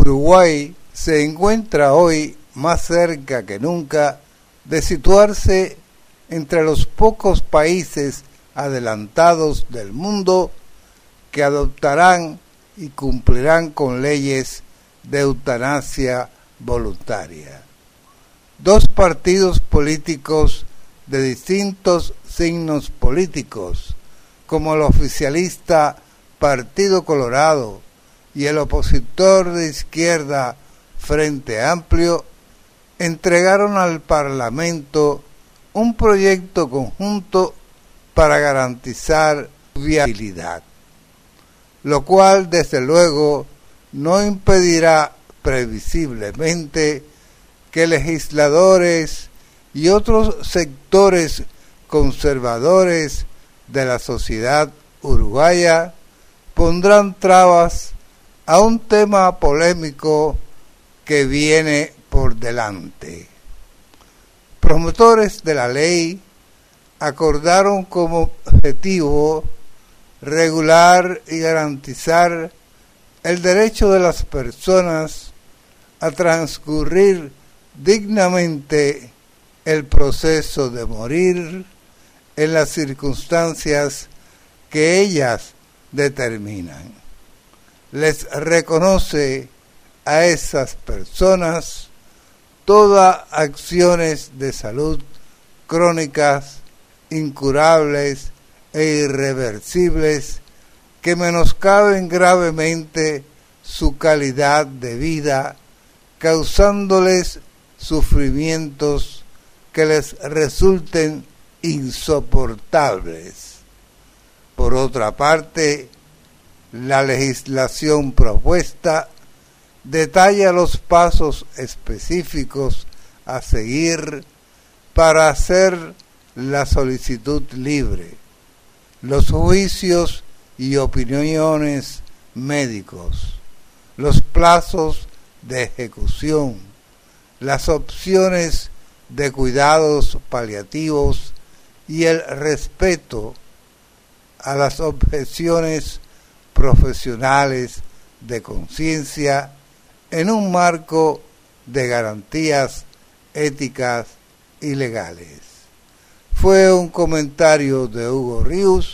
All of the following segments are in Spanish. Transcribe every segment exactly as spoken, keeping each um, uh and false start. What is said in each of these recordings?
Uruguay se encuentra hoy más cerca que nunca de situarse entre los pocos países adelantados del mundo que adoptarán y cumplirán con leyes de eutanasia voluntaria. Dos partidos políticos de distintos signos políticos, como el oficialista Partido Colorado y el opositor de izquierda Frente Amplio, entregaron al Parlamento un proyecto conjunto para garantizar su viabilidad, lo cual desde luego no impedirá previsiblemente que legisladores y otros sectores conservadores de la sociedad uruguaya pondrán trabas a un tema polémico que viene por delante. Promotores de la ley acordaron como objetivo regular y garantizar el derecho de las personas a transcurrir dignamente el proceso de morir en las circunstancias que ellas determinan. Les reconoce a esas personas todas acciones de salud crónicas, incurables e irreversibles que menoscaben gravemente su calidad de vida, causándoles sufrimientos que les resulten insoportables. Por otra parte, la legislación propuesta detalla los pasos específicos a seguir para hacer la solicitud libre, los juicios y opiniones médicos, los plazos de ejecución, las opciones de cuidados paliativos y el respeto a las objeciones profesionales de conciencia en un marco de garantías éticas y legales. Fue un comentario de Hugo Ríos,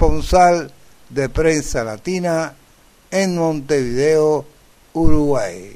corresponsal de Prensa Latina en Montevideo, Uruguay.